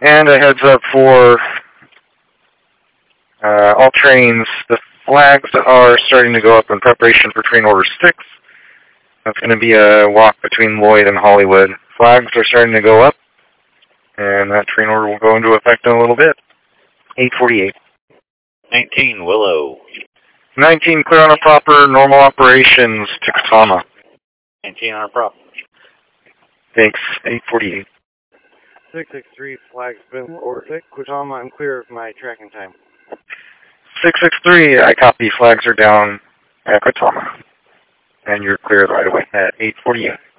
And a heads up for all trains, the flags are starting to go up in preparation for train order 6. That's going to be a walk between Lloyd and Hollywood. Flags are starting to go up, and that train order will go into effect in a little bit. 8:48. 19, Willow. 19, clear on a proper, normal operations to Katama. 19 on a prop. Thanks. 8:48. 663, flags been ordered. Katama, I'm clear of my tracking time. 663, I copy. Flags are down at Katama. And you're clear right away at 8:48.